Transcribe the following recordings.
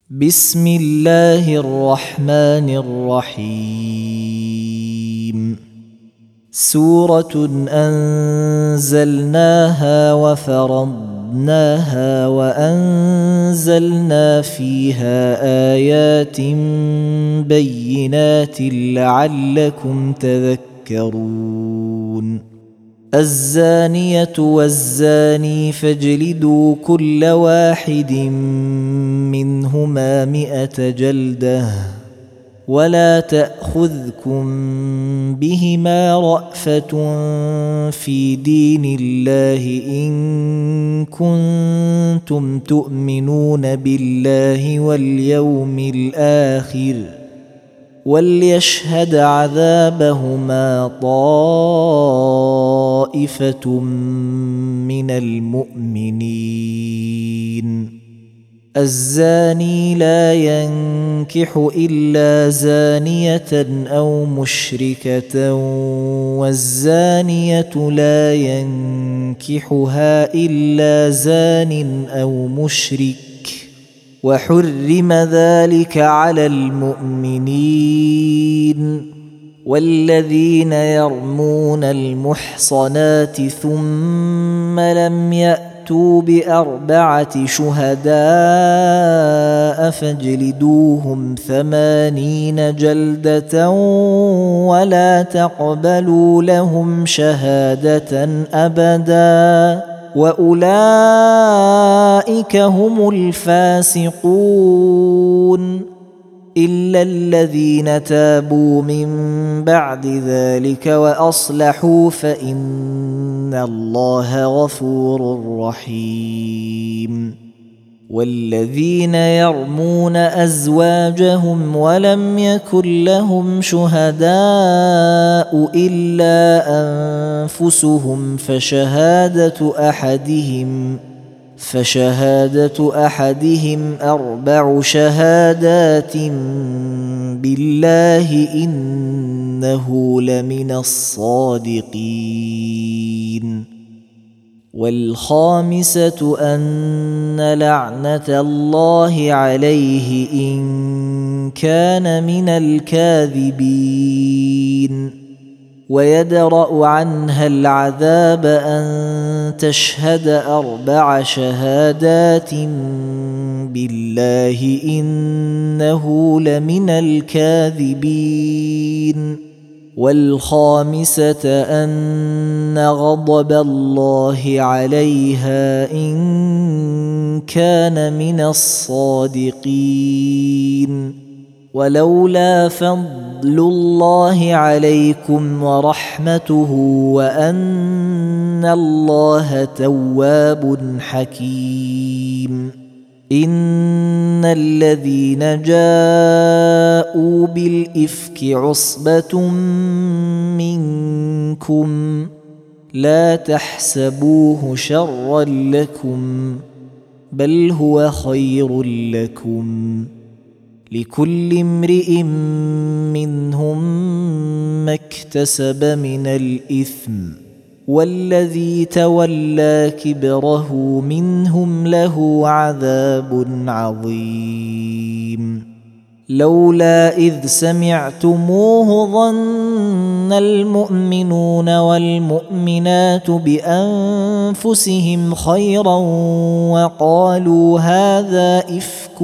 بسم الله الرحمن الرحيم. سورة أنزلناها وفرضناها وأنزلنا فيها آيات بينات لعلكم تذكرون. الزانية والزاني فاجلدوا كل واحد منهما 100 جلدة ولا تأخذكم بهما رأفة في دين الله إن كنتم تؤمنون بالله واليوم الآخر وليشهد عذابهما طائفة من المؤمنين. الزاني لا ينكح إلا زانية أو مشركة والزانية لا ينكحها إلا زان أو مشرك وحرم ذلك على المؤمنين. والذين يرمون المحصنات ثم لم يأتوا ب4 شهداء فاجلدوهم 80 جلدة ولا تقبلوا لهم شهادة أبدا وأولئك هم الفاسقون إلا الذين تابوا من بعد ذلك وأصلحوا فإن الله غفور رحيم. والذين يرمون أزواجهم ولم يكن لهم شهداء إلا أنفسهم فشهادة أحدهم 4 شهادات بالله إنه لمن الصادقين. والخامسة أن لعنة الله عليه إن كان من الكاذبين. ويدرأ عنها العذاب أن تشهد 4 شهادات بالله إنه لمن الكاذبين. والخامسة أن غضب الله عليها إن كان من الصادقين. ولولا فضل الله عليكم ورحمته وأن الله تواب حكيم إن الذين جاءوا بالإفك عصبة منكم لا تحسبوه شرا لكم بل هو خير لكم لكل امرئ منهم ما اكتسب من الإثم والذي تولى كبره منهم له عذاب عظيم. لولا إذ سمعتموه ظن المؤمنون والمؤمنات بأنفسهم خيرا وقالوا هذا إفك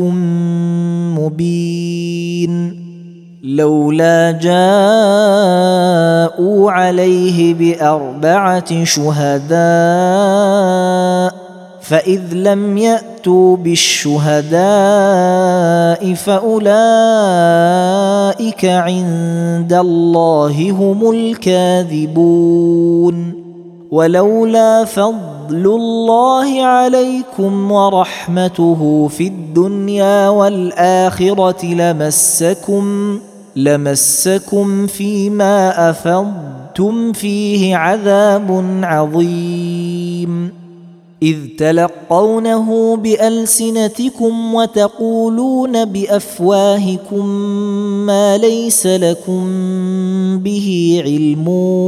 مبين. لولا جاءوا عليه ب4 شهداء فإذ لم يأتوا بالشهداء فأولئك عند الله هم الكاذبون. ولولا فضل الله عليكم ورحمته في الدنيا والآخرة لمسكم فيما أفضتم فيه عذاب عظيم. إذ تلقونه بألسنتكم وتقولون بأفواهكم ما ليس لكم به علم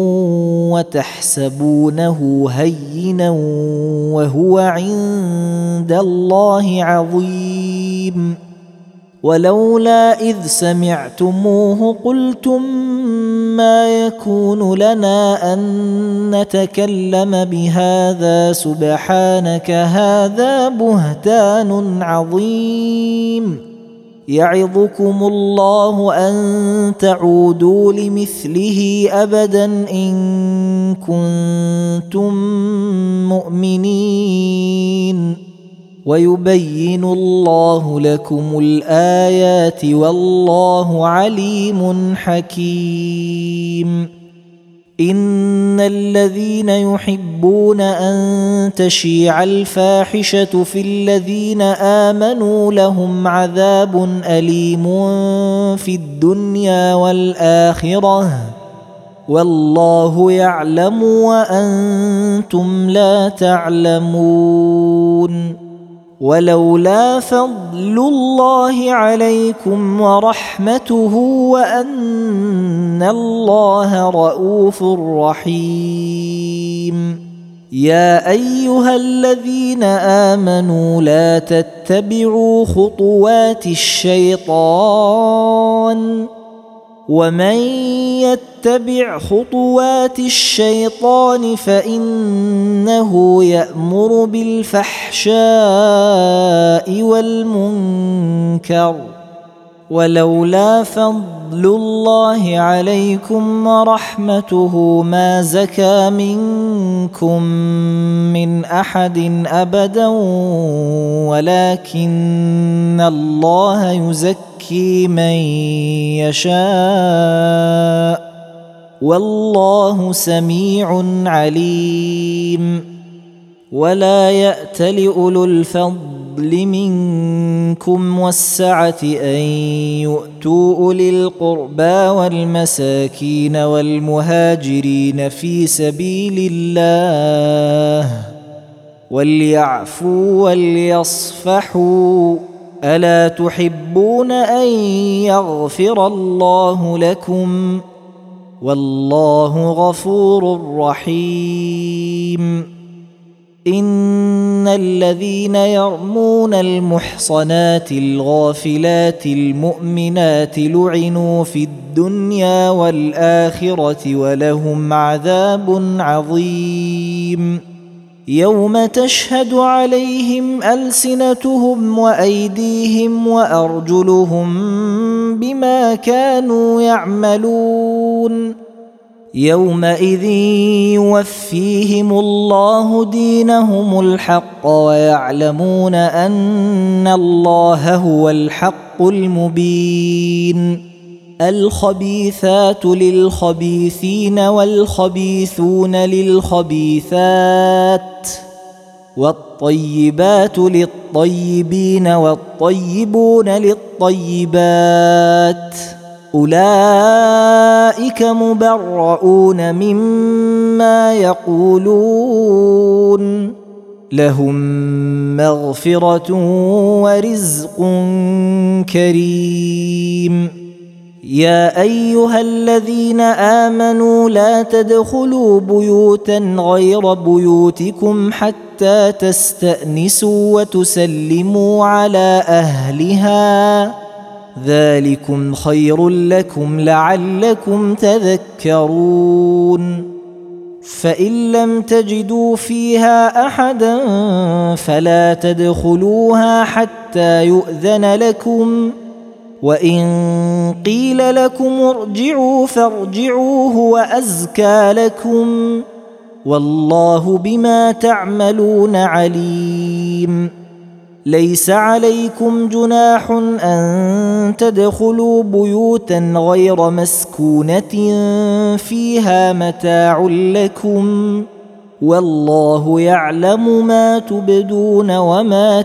وتحسبونه هينا وهو عند الله عظيم. ولولا إذ سمعتموه قلتم ما يكون لنا أن نتكلم بهذا سبحانك هذا بهتان عظيم يعظكم الله أن تعودوا لمثله أبدا إن كنتم مؤمنين ويبين الله لكم الآيات والله عليم حكيم إن الذين يحبون أن تشيع الفاحشة في الذين آمنوا لهم عذاب أليم في الدنيا والآخرة والله يعلم وأنتم لا تعلمون ولولا فضل الله عليكم ورحمته وأن الله رؤوف رحيم يا أيها الذين آمنوا لا تتبعوا خطوات الشيطان ومن يتبع خطوات الشيطان فإنه يأمر بالفحشاء والمنكر ولولا فضل الله عليكم ورحمته ما زكى منكم من أحد أبدا ولكن الله يزكي من يشاء والله سميع عليم ولا يأتل أولو الفضل منكم والسعة أن يؤتوا أولي القربى والمساكين والمهاجرين في سبيل الله وليعفوا وليصفحوا ألا تحبون أن يغفر الله لكم والله غفور رحيم إن الذين يرمون المحصنات الغافلات المؤمنات لعنوا في الدنيا والآخرة ولهم عذاب عظيم يوم تشهد عليهم ألسنتهم وأيديهم وأرجلهم بما كانوا يعملون يومئذ يوفيهم الله دينهم الحق ويعلمون أن الله هو الحق المبين الخبيثات للخبيثين والخبيثون للخبيثات والطيبات للطيبين والطيبون للطيبات أولئك مبرؤون مما يقولون لهم مغفرة ورزق كريم يا أيها الذين آمنوا لا تدخلوا بيوتا غير بيوتكم حتى تستأنسوا وتسلموا على أهلها ذلكم خير لكم لعلكم تذكرون فإن لم تجدوا فيها أحدا فلا تدخلوها حتى يؤذن لكم وإن قيل لكم ارجعوا فارجعوا هو أزكى لكم والله بما تعملون عليم ليس عليكم جناح أن تدخلوا بيوتا غير مسكونة فيها متاع لكم والله يعلم ما تبدون وما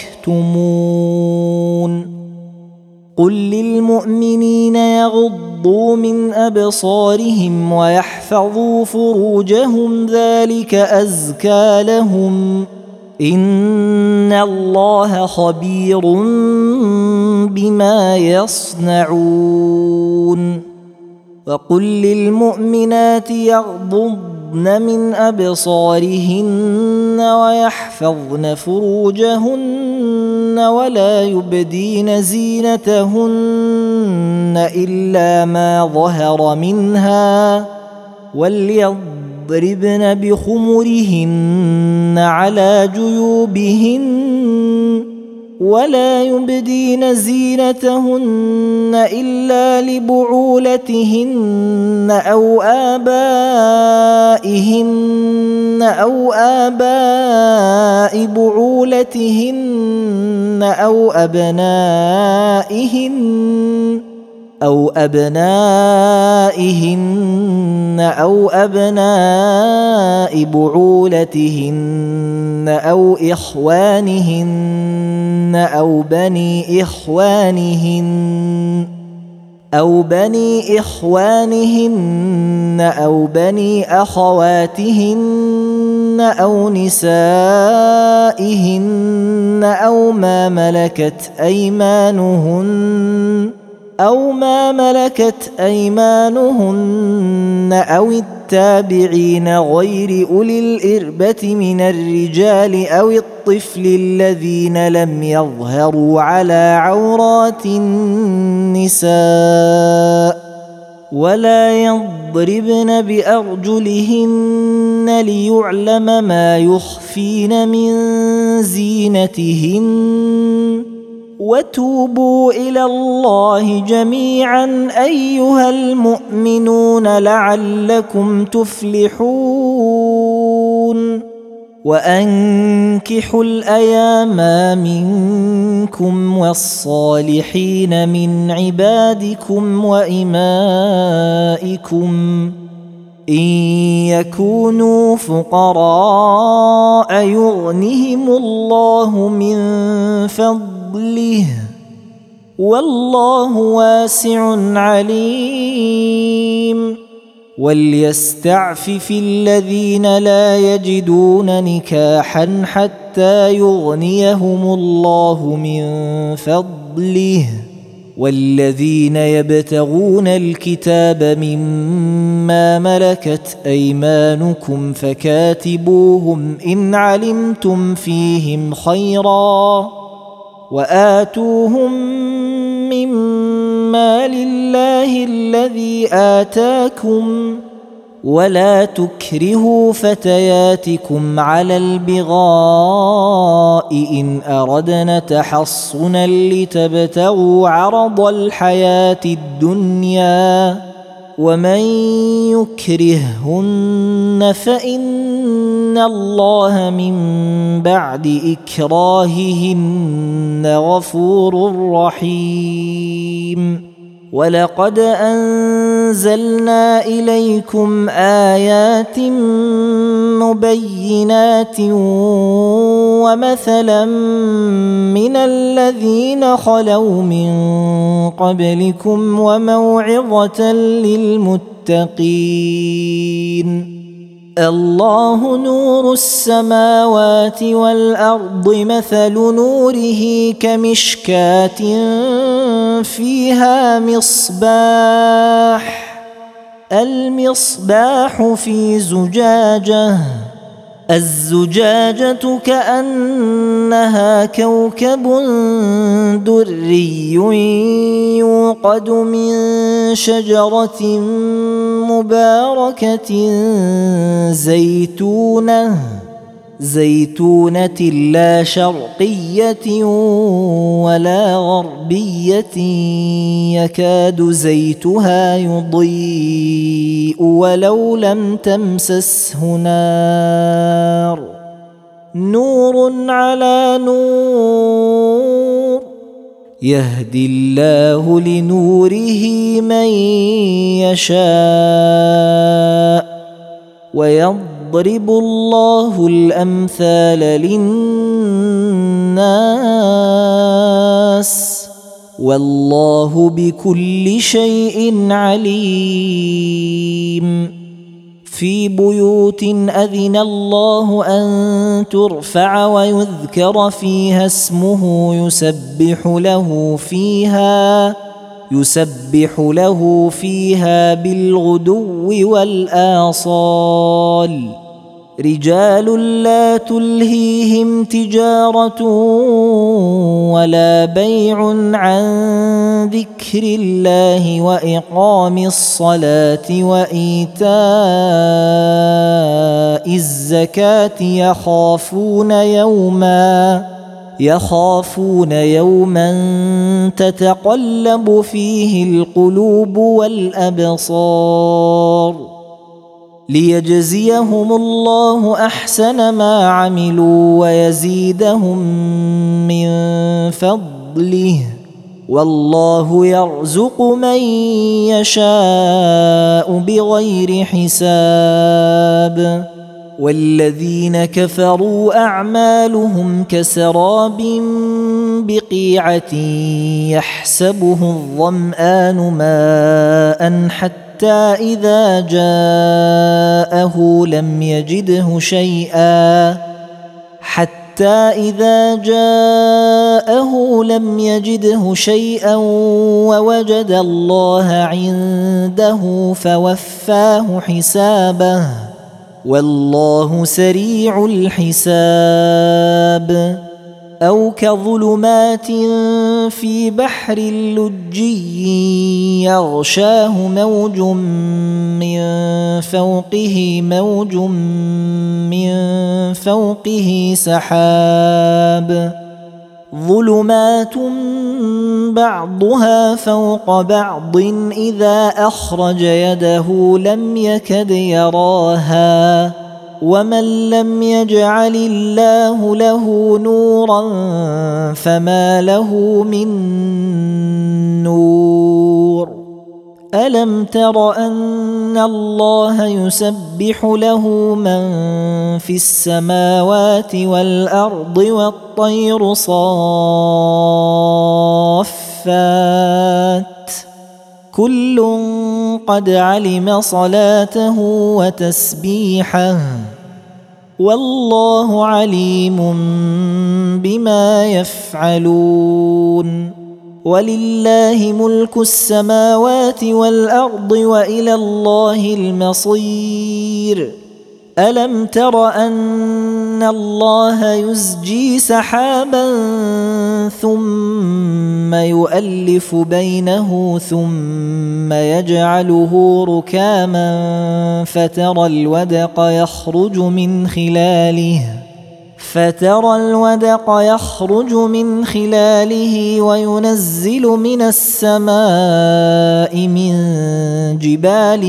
تكتمون قل للمؤمنين يغضوا من أبصارهم ويحفظوا فروجهم ذلك أزكى لهم إن الله خبير بما يصنعون وقل للمؤمنات يغضضن من أبصارهن ويحفظن فروجهن ولا يبدين زينتهن إلا ما ظهر منها وليضربن بخمرهن على جيوبهن ولا يبدين زينتهن إلا لبعولتهن أو آباء بعولتهن أو أبنائهن أو أبناء بعولتهن أو إخوانهن أو بني إخوانهن أو بني أخواتهن أو نسائهن أو ما ملكت أيمانهن أو التابعين غير أولي الإربة من الرجال أو الطفل الذين لم يظهروا على عورات النساء ولا يضربن بأرجلهن ليعلم ما يخفين من زينتهن وتوبوا إلى الله جميعا أيها المؤمنون لعلكم تفلحون وأنكحوا الأيام منكم والصالحين من عبادكم وإمائكم إن يكونوا فقراء يغنهم الله من فضله والله واسع عليم وليستعفف الذين لا يجدون نكاحا حتى يغنيهم الله من فضله والذين يبتغون الكتاب مما ملكت أيمانكم فكاتبوهم إن علمتم فيهم خيرا وآتوهم مما لله الذي آتاكم ولا تكرهوا فتياتكم على البغاء إن أردنا تحصنا لتبتغوا عرض الحياة الدنيا ومن يكرههن فإن الله من بعد إكراههن غفور رحيم ولقد أنزلنا إليكم آيات مبينات ومثلا من الذين خلوا من قبلكم وموعظة للمتقين الله نور السماوات والأرض مثل نوره كمشكاة فيها المصباح في زجاجة الزجاجة كأنها كوكب دري يوقد من شجرة مباركة زيتونة لا شرقية ولا غربية يكاد زيتها يضيء ولو لم تمسسه نار نور على نور يهدي الله لنوره من يشاء ويضرب الله الأمثال للناس والله بكل شيء عليم في بيوت أذن الله أن ترفع ويذكر فيها اسمه يسبح له يسبح له فيها بالغدو والآصال رجال لا تلهيهم تجارة ولا بيع عن ذكر الله وإقام الصلاة وإيتاء الزكاة يخافون يوما تتقلب فيه القلوب والأبصار ليجزيهم الله أحسن ما عملوا ويزيدهم من فضله والله يرزق من يشاء بغير حساب والذين كفروا أعمالهم كسراب بقيعة يحسبه الظمآن ماء حتى إذا جاءه لم يجده شيئا ووجد الله عنده فوفاه حسابه والله سريع الحساب أو كظلمات في بحر لجي يغشاه موج من فوقه سحاب ظلمات بعضها فوق بعض إذا أخرج يده لم يكد يراها ومن لم يجعل الله له نورا فما له من نور ألم تر أن الله يسبح له من في السماوات والأرض والطير صافات كل قد علم صلاته وتسبيحه والله عليم بما يفعلون ولله ملك السماوات والأرض وإلى الله المصير ألم تر أن الله يزجي سحابا ثم يؤلف بينه ثم يجعله ركاما فترى الودق يخرج من خلاله وينزل من السماء من جبال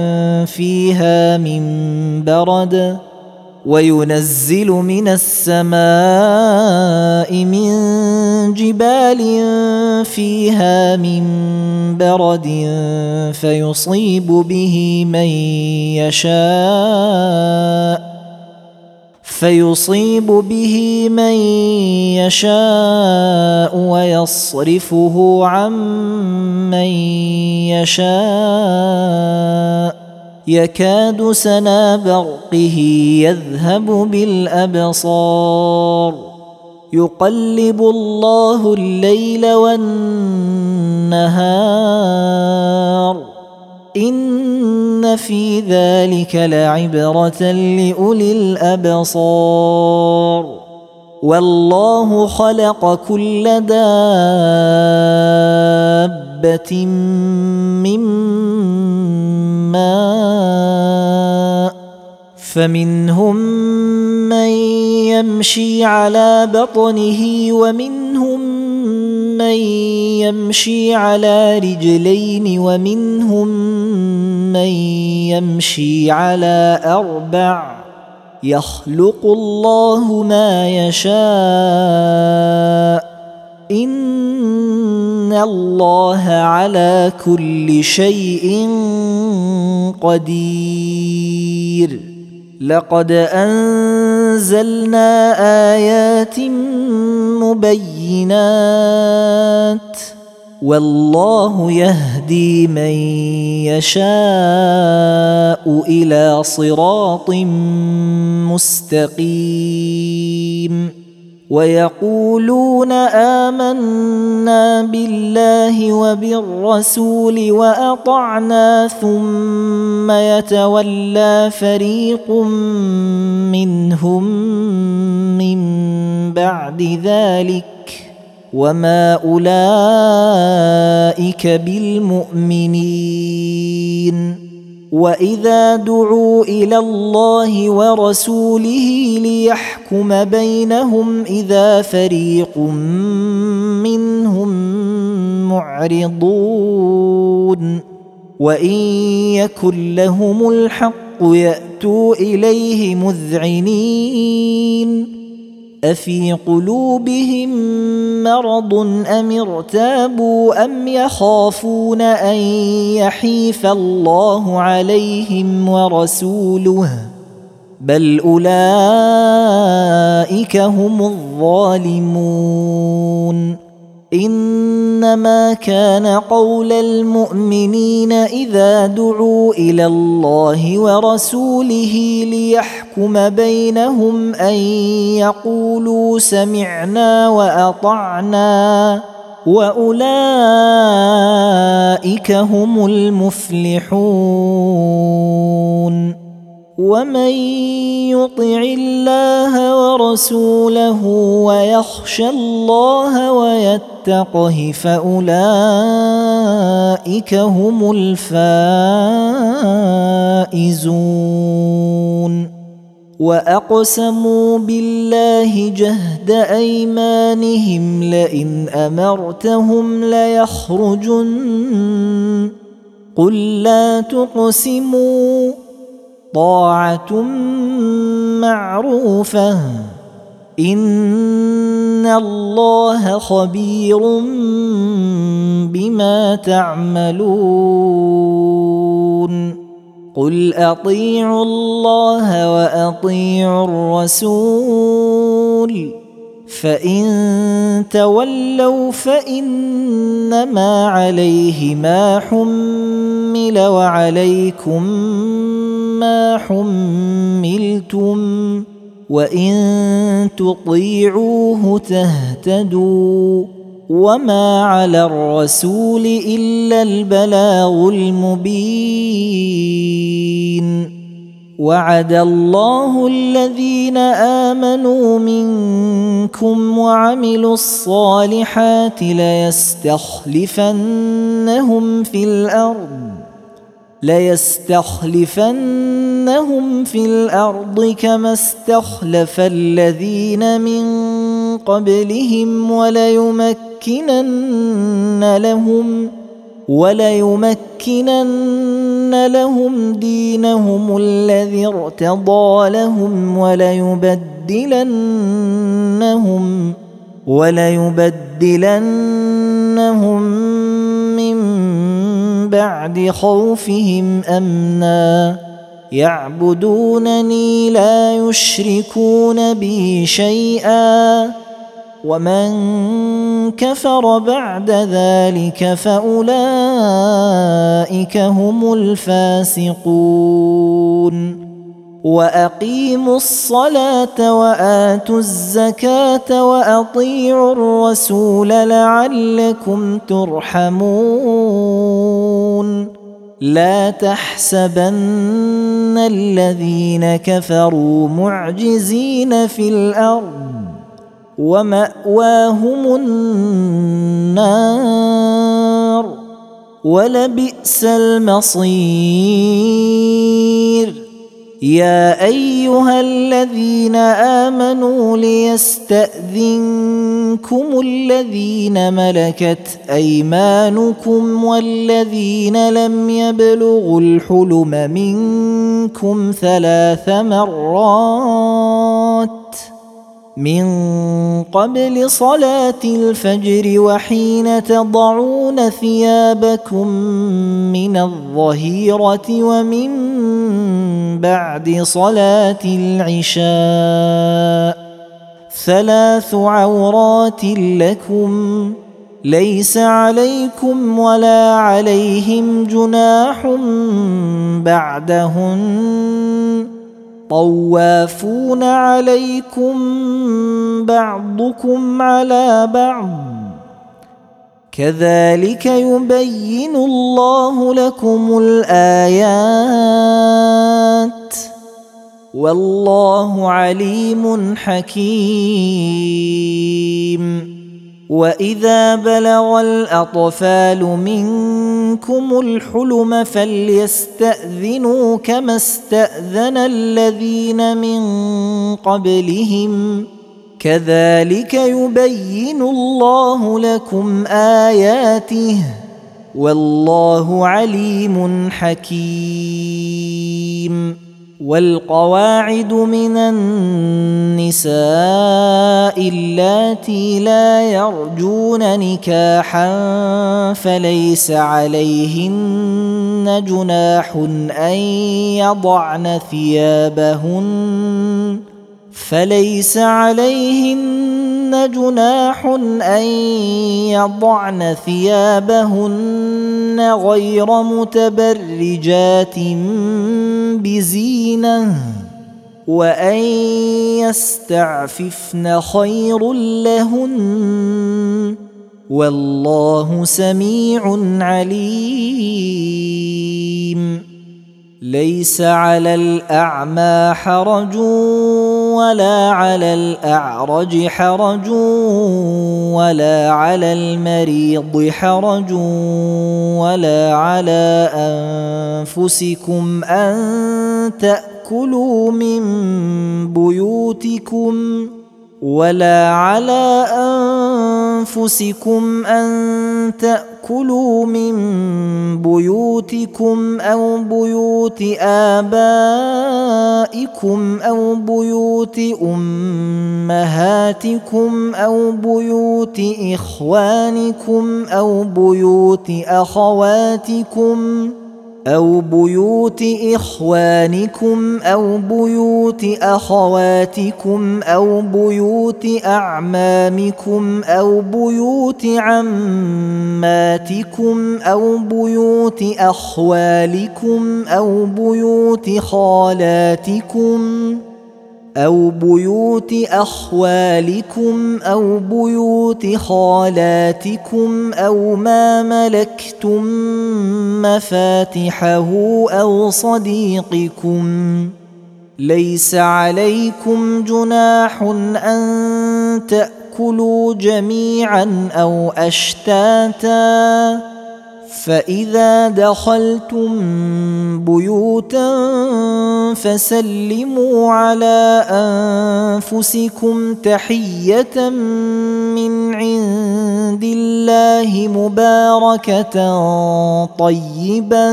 فيها من برد فيصيب به من يشاء ويصرفه عن من يشاء يكاد سنا برقه يذهب بالأبصار يقلب الله الليل والنهار إن في ذلك لعبرة لأولي الأبصار والله خلق كل دابة من ماء فمنهم من يمشي على بطنه ومنهم من يمشي على رجلين ومنهم من يمشي على أربع يخلق الله ما يشاء إن الله على كل شيء قدير لقد أنزلنا آيات مبينات والله يهدي من يشاء إلى صراط مستقيم ويقولون آمنا بالله وبالرسول وأطعنا ثم يتولى فريق منهم من بعد ذلك وما أولئك بالمؤمنين وإذا دعوا إلى الله ورسوله ليحكم بينهم إذا فريق منهم معرضون وإن يكن لهم الحق يأتوا إليه مذعنين أفي قلوبهم مرض أم ارتابوا أم يخافون أن يحيف الله عليهم ورسوله بل أولئك هم الظالمون إنما كان قول المؤمنين إذا دعوا إلى الله ورسوله ليحكم بينهم أن يقولوا سمعنا وأطعنا وأولئك هم المفلحون ومن يطع الله ورسوله ويخشى الله ويتقه فأولئك هم الفائزون وأقسموا بالله جهد أيمانهم لئن أمرتهم ليخرجن قل لا تقسموا طاعة معروفة إن الله خبير بما تعملون قل أطيعوا الله وأطيعوا الرسول فإن تولوا فإنما عليه ما حمل وعليكم ما حملتم وإن تطيعوه تهتدوا وما على الرسول إلا البلاغ المبين وعد الله الذين آمنوا منكم وعملوا الصالحات ليستخلفنهم في الأرض كما استخلف الذين من قبلهم وليمكنن لهم دينهم الذي ارتضى لهم وليبدلنهم من بعد خوفهم أمنا يعبدونني لا يشركون بي شيئا ومن كفر بعد ذلك فأولئك هم الفاسقون وأقيموا الصلاة وآتوا الزكاة وأطيعوا الرسول لعلكم ترحمون لا تحسبن الذين كفروا معجزين في الأرض ومأواهم النار ولبئس المصير يا أيها الذين آمنوا ليستأذنكم الذين ملكت أيمانكم والذين لم يبلغوا الحلم منكم 3 مرات من قبل صلاة الفجر وحين تضعون ثيابكم من الظهيرة ومن بعد صلاة العشاء 3 عورات لكم ليس عليكم ولا عليهم جناح بعدهن طوافون عليكم بعضكم على بعض كذلك يبين الله لكم الآيات والله عليم حكيم. وإذا بلغ الأطفال منكم الحلم فليستأذنوا كما استأذن الذين من قبلهم كذلك يبين الله لكم آياته والله عليم حكيم. والقواعد من النساء اللاتي لا يرجون نكاحا فليس عليهن جناح أن يضعن ثيابهن غير متبرجات بزينة وأن يستعففن خير لهن والله سميع عليم. ليس على الأعمى حرج ولا على الأعرج حرج ولا على المريض حرج ولا على أنفسكم أن تأكلوا من بيوتكم أو بيوت آبائكم أو بيوت أمهاتكم أو بيوت إخوانكم أو بيوت أخواتكم أو بيوت أعمامكم أو بيوت عماتكم أو بيوت أخوالكم أو بيوت خالاتكم أو بيوت أخوالكم أو بيوت خالاتكم أو ما ملكتم مفاتحه أو صديقكم. ليس عليكم جناح أن تأكلوا جميعا أو أشتاتا فإذا دخلتم بيوتا فسلموا على أنفسكم تحية من عند الله مباركة طيبة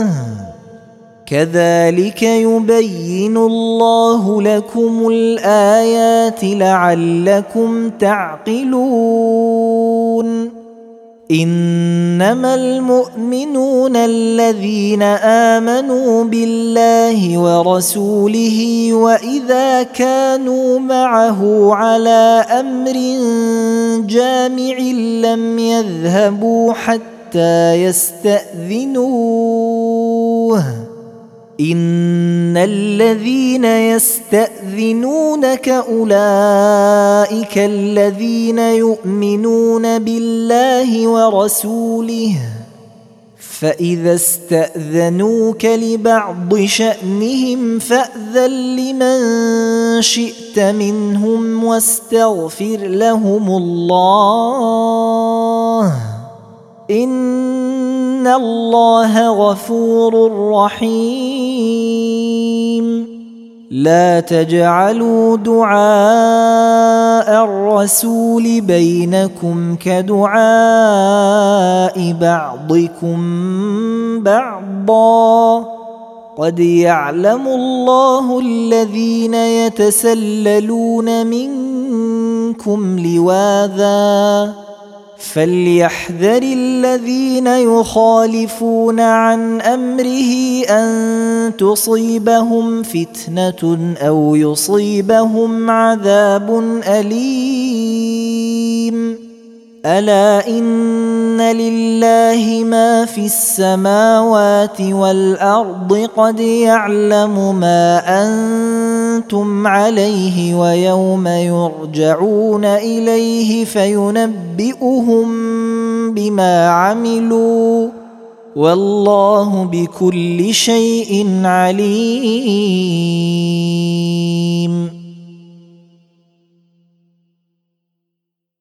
كذلك يبين الله لكم الآيات لعلكم تعقلون. إنما المؤمنون الذين آمنوا بالله ورسوله وإذا كانوا معه على أمر جامع لم يذهبوا حتى يستأذنوه. إن الذين يستأذنونك أولئك الذين يؤمنون بالله ورسوله فإذا استأذنوك لبعض شأنهم فأذن لمن شئت منهم واستغفر لهم الله إن الله غفور رحيم. لا تجعلوا دعاء الرسول بينكم كدعاء بعضكم بعضا قد يعلم الله الذين يتسللون منكم لواذا فليحذر الذين يخالفون عن أمره أن تصيبهم فتنة أو يصيبهم عذاب أليم. ألا إن لله ما في السماوات والأرض قد يعلم ما أنتم أنتم عليه ويوم يرجعون إليه فينبئهم بما عملوا والله بكل شيء عليم.